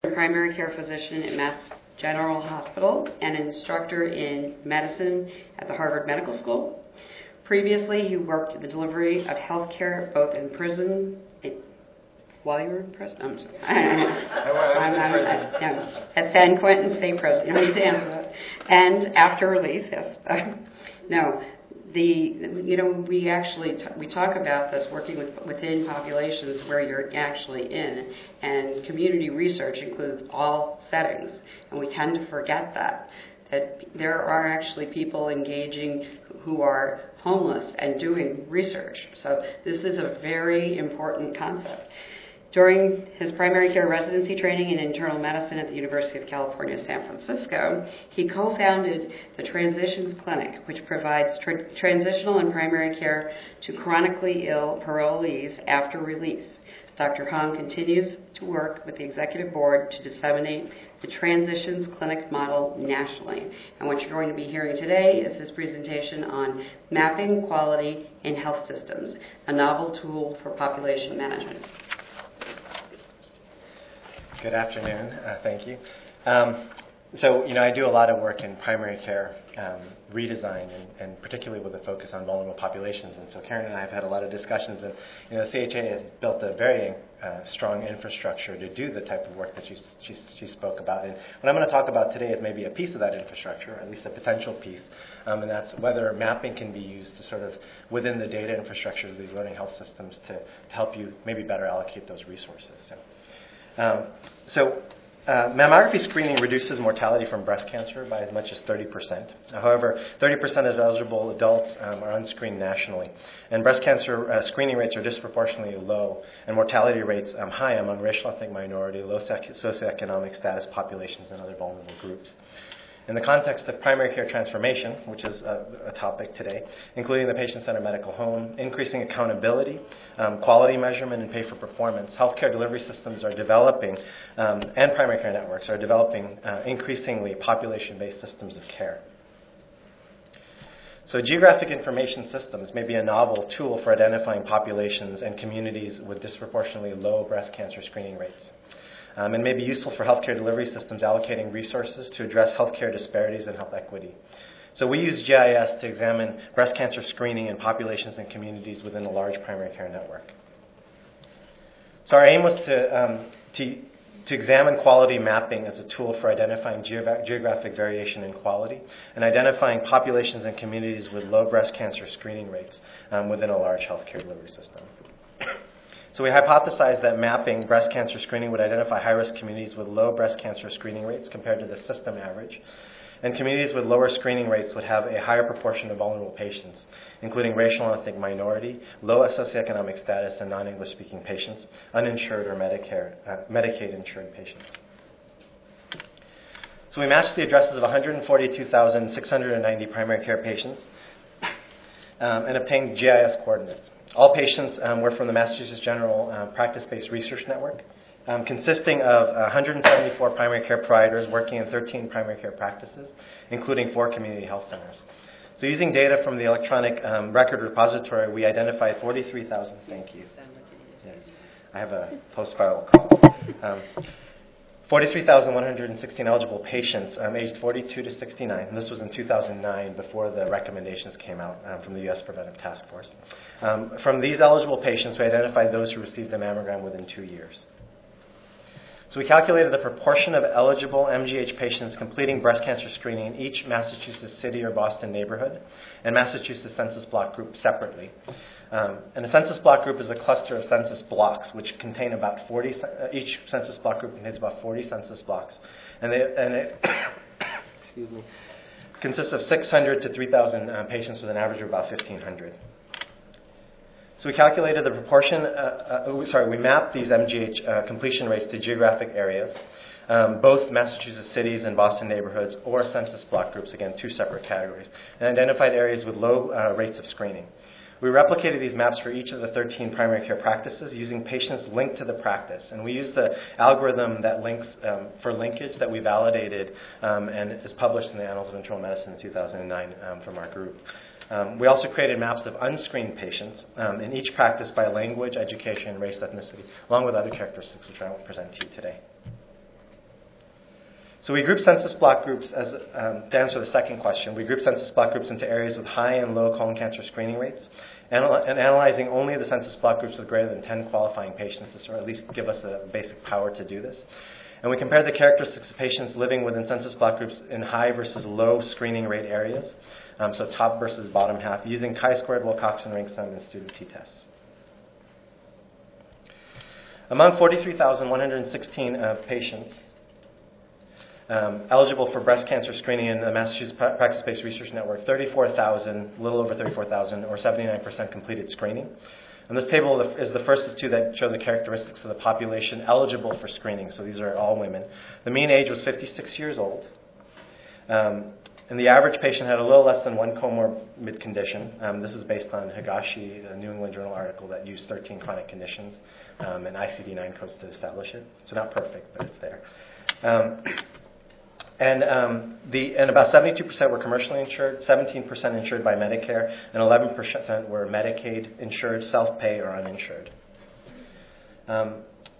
Primary care physician at Mass General Hospital and an instructor in medicine at the Harvard Medical School. Previously, he worked in the delivery of health care both in prison. While you were in prison? I'm sorry. At San Quentin State Prison. You don't need to answer that. And after release, yes. We talk about this working within populations where you're actually in, and community research includes all settings, and we tend to forget that there are actually people engaging who are homeless and doing research. So this is a very important concept. During his primary care residency training in internal medicine at the University of California, San Francisco, he co-founded the Transitions Clinic, which provides transitional and primary care to chronically ill parolees after release. Dr. Hong continues to work with the executive board to disseminate the Transitions Clinic model nationally. And what you're going to be hearing today is his presentation on mapping quality in health systems, a novel tool for population management. Good afternoon. Thank you. I do a lot of work in primary care redesign, and particularly with a focus on vulnerable populations. And so Karen and I have had a lot of discussions, and the CHA has built a very strong infrastructure to do the type of work that she spoke about. And what I'm going to talk about today is maybe a piece of that infrastructure, at least a potential piece, and that's whether mapping can be used to sort of within the data infrastructures of these learning health systems to help you maybe better allocate those resources. Mammography screening reduces mortality from breast cancer by as much as 30%. However, 30% of eligible adults are unscreened nationally. And breast cancer screening rates are disproportionately low, and mortality rates high among racial ethnic minority, low socioeconomic status populations, and other vulnerable groups. In the context of primary care transformation, which is a topic today, including the patient-centered medical home, increasing accountability, quality measurement, and pay for performance, healthcare delivery systems are developing, and primary care networks are developing increasingly population-based systems of care. So geographic information systems may be a novel tool for identifying populations and communities with disproportionately low breast cancer screening rates. And may be useful for healthcare delivery systems allocating resources to address healthcare disparities and health equity. So we use GIS to examine breast cancer screening in populations and communities within a large primary care network. So our aim was to examine quality mapping as a tool for identifying geographic variation in quality and identifying populations and communities with low breast cancer screening rates within a large healthcare delivery system. So we hypothesized that mapping breast cancer screening would identify high-risk communities with low breast cancer screening rates compared to the system average, and communities with lower screening rates would have a higher proportion of vulnerable patients, including racial and ethnic minority, low socioeconomic status, and non-English speaking patients, uninsured or Medicaid-insured patients. So we matched the addresses of 142,690 primary care patients and obtained GIS coordinates. All patients were from the Massachusetts General Practice-Based Research Network, consisting of 174 primary care providers working in 13 primary care practices, including 4 community health centers. So using data from the electronic record repository, we identified 43,000. Thank you. Yes, I have a post-viral call. 43,116 eligible patients aged 42 to 69. And this was in 2009, before the recommendations came out from the U.S. Preventive Task Force. From these eligible patients, we identified those who received a mammogram within 2 years. So we calculated the proportion of eligible MGH patients completing breast cancer screening in each Massachusetts city or Boston neighborhood and Massachusetts census block group separately. And a census block group is a cluster of census blocks, which contain about 40. Each census block group contains about 40 census blocks, and it excuse me, consists of 600 to 3,000 patients with an average of about 1,500. So we calculated the proportion. We mapped these MGH completion rates to geographic areas, both Massachusetts cities and Boston neighborhoods, or census block groups, again, 2 separate categories, and identified areas with low rates of screening. We replicated these maps for each of the 13 primary care practices using patients linked to the practice. And we used the algorithm that links for linkage that we validated and is published in the Annals of Internal Medicine in 2009 from our group. We also created maps of unscreened patients in each practice by language, education, race, ethnicity, along with other characteristics which I won't present to you today. So we group census block groups, to answer the second question, we group census block groups into areas with high and low colon cancer screening rates, and analyzing only the census block groups with greater than 10 qualifying patients, or at least give us a basic power to do this. And we compared the characteristics of patients living within census block groups in high versus low screening rate areas, so top versus bottom half, using chi-squared, Wilcoxon rank sum, and student t-tests. Among 43,116 patients eligible for breast cancer screening in the Massachusetts Practice-Based Research Network, 34,000, a little over 34,000, or 79% completed screening. And this table is the first of two that show the characteristics of the population eligible for screening. So these are all women. The mean age was 56 years old. And the average patient had a little less than one comorbid condition. This is based on Higashi, a New England Journal article that used 13 chronic conditions and ICD-9 codes to establish it. So not perfect, but it's there. And about 72% were commercially insured, 17% insured by Medicare, and 11% were Medicaid insured, self-pay, or uninsured. Here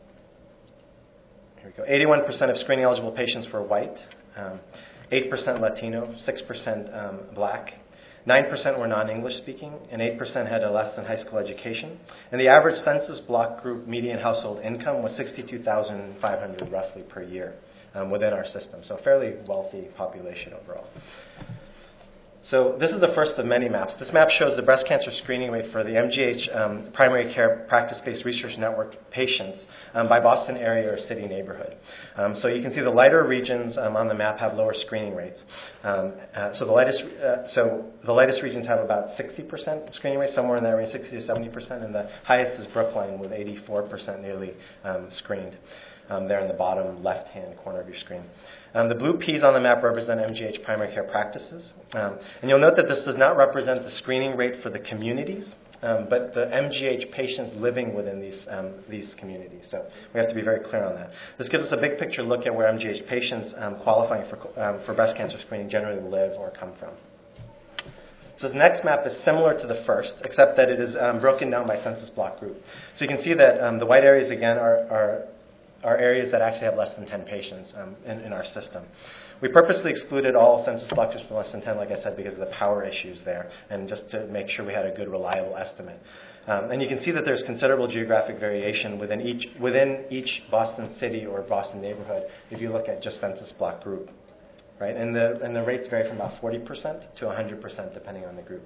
we go. 81% of screening eligible patients were white, 8% Latino, 6% Black, 9% were non-English speaking, and 8% had a less than high school education. And the average census block group median household income was $62,500 roughly per year. Within our system, so fairly wealthy population overall. So this is the first of many maps. This map shows the breast cancer screening rate for the MGH Primary Care Practice-Based Research Network patients by Boston area or city neighborhood. So you can see the lighter regions on the map have lower screening rates. So the lightest regions have about 60% screening rate, somewhere in that range, 60 to 70%, and the highest is Brookline with 84% nearly screened. There in the bottom left-hand corner of your screen. The blue P's on the map represent MGH primary care practices. And you'll note that this does not represent the screening rate for the communities, but the MGH patients living within these communities. So we have to be very clear on that. This gives us a big picture look at where MGH patients qualifying for breast cancer screening generally live or come from. So this next map is similar to the first, except that it is broken down by census block group. So you can see that the white areas, again, are areas that actually have less than 10 patients in our system. We purposely excluded all census block groups from less than 10, like I said, because of the power issues there, and just to make sure we had a good, reliable estimate. And you can see that there's considerable geographic variation within each Boston city or Boston neighborhood if you look at just census block group, right? And the rates vary from about 40% to 100% depending on the group.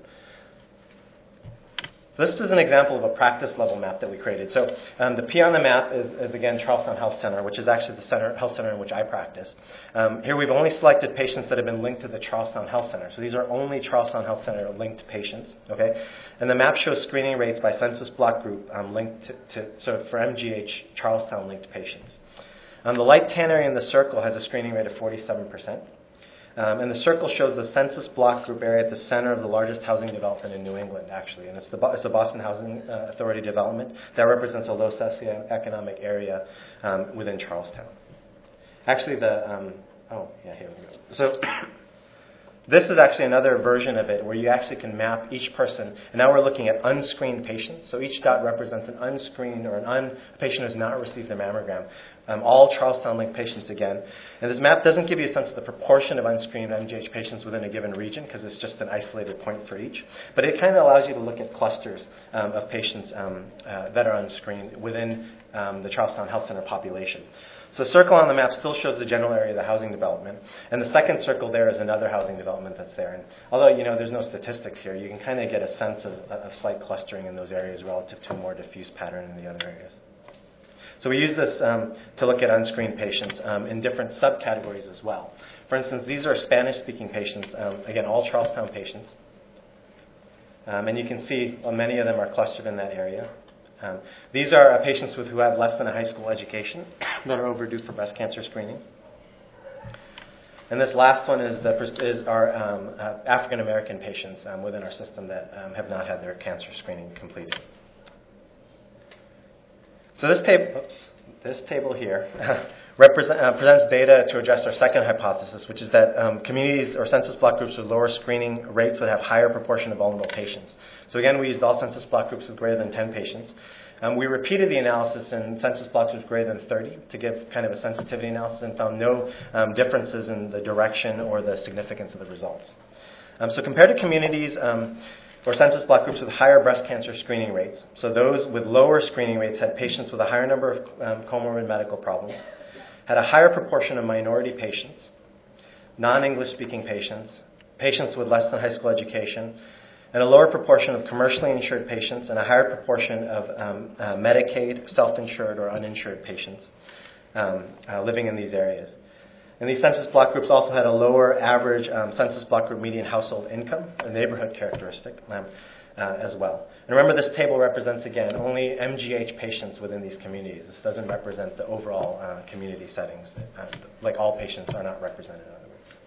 This is an example of a practice level map that we created. So the P on the map is again, Charlestown Health Center, which is actually the health center in which I practice. Here we've only selected patients that have been linked to the Charlestown Health Center. So these are only Charlestown Health Center linked patients, okay? And the map shows screening rates by census block group linked so for MGH Charlestown linked patients. The light tan area in the circle has a screening rate of 47%. And the circle shows the census block group area at the center of the largest housing development in New England, actually. And it's the Boston Housing Authority development that represents a low socioeconomic area within Charlestown. Actually, here we go. So this is actually another version of it where you actually can map each person. And now we're looking at unscreened patients. So each dot represents an unscreened or a patient who has not received their mammogram. All Charlestown-linked patients again. And this map doesn't give you a sense of the proportion of unscreened MGH patients within a given region because it's just an isolated point for each. But it kind of allows you to look at clusters of patients that are unscreened within the Charlestown Health Center population. So the circle on the map still shows the general area of the housing development. And the second circle there is another housing development that's there. And although, there's no statistics here, you can kind of get a sense of slight clustering in those areas relative to a more diffuse pattern in the other areas. So we use this to look at unscreened patients in different subcategories as well. For instance, these are Spanish-speaking patients, again, all Charlestown patients. And you can see many of them are clustered in that area. These are patients who have less than a high school education that are overdue for breast cancer screening. And this last one is our African American patients within our system that have not had their cancer screening completed. So this table here presents data to address our second hypothesis, which is that communities or census block groups with lower screening rates would have higher proportion of vulnerable patients. So again, we used all census block groups with greater than 10 patients. We repeated the analysis in census blocks with greater than 30 to give kind of a sensitivity analysis and found no differences in the direction or the significance of the results. So compared to communities or census block groups with higher breast cancer screening rates, so those with lower screening rates had patients with a higher number of comorbid medical problems, had a higher proportion of minority patients, non-English speaking patients, patients with less than high school education, and a lower proportion of commercially insured patients and a higher proportion of Medicaid, self-insured, or uninsured patients living in these areas. And these census block groups also had a lower average census block group median household income, a neighborhood characteristic, as well. And remember, this table represents, again, only MGH patients within these communities. This doesn't represent the overall community settings. Like all patients are not represented, in other words.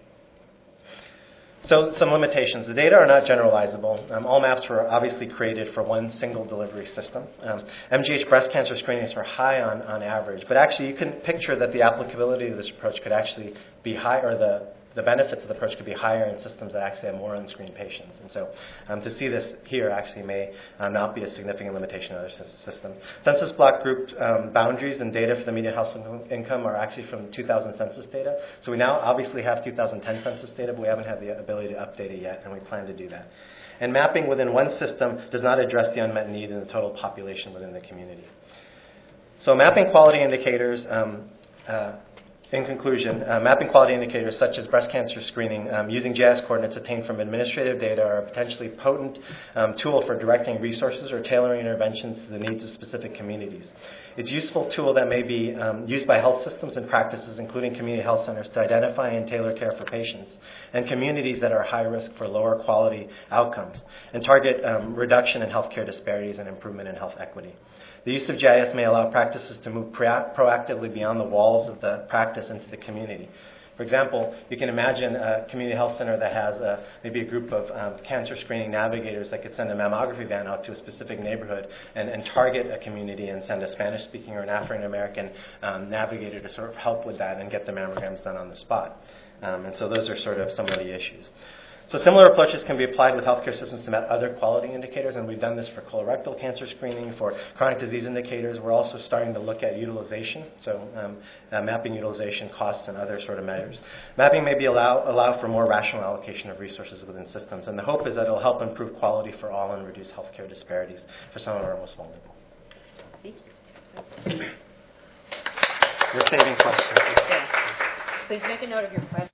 So some limitations. The data are not generalizable. All maps were obviously created for one single delivery system. MGH breast cancer screenings were high on average, but actually you can picture that the applicability of this approach could actually be high, or the benefits of the approach could be higher in systems that actually have more unscreened patients. And so to see this here actually may not be a significant limitation in other systems. Census block group boundaries and data for the median household income are actually from 2000 census data. So we now obviously have 2010 census data, but we haven't had the ability to update it yet, and we plan to do that. And mapping within one system does not address the unmet need in the total population within the community. So mapping quality indicators, in conclusion, mapping quality indicators such as breast cancer screening using GIS coordinates obtained from administrative data are a potentially potent tool for directing resources or tailoring interventions to the needs of specific communities. It's a useful tool that may be used by health systems and practices, including community health centers, to identify and tailor care for patients and communities that are high risk for lower quality outcomes and target reduction in healthcare disparities and improvement in health equity. The use of GIS may allow practices to move proactively beyond the walls of the practice into the community. For example, you can imagine a community health center that has maybe a group of cancer screening navigators that could send a mammography van out to a specific neighborhood and target a community and send a Spanish-speaking or an African-American navigator to sort of help with that and get the mammograms done on the spot. And so those are sort of some of the issues. So similar approaches can be applied with healthcare systems to map other quality indicators, and we've done this for colorectal cancer screening, for chronic disease indicators. We're also starting to look at utilization, so mapping utilization costs and other sort of measures. Mapping may be allow for more rational allocation of resources within systems, and the hope is that it'll help improve quality for all and reduce healthcare disparities for some of our most vulnerable. We're saving questions. Please make a note of your question.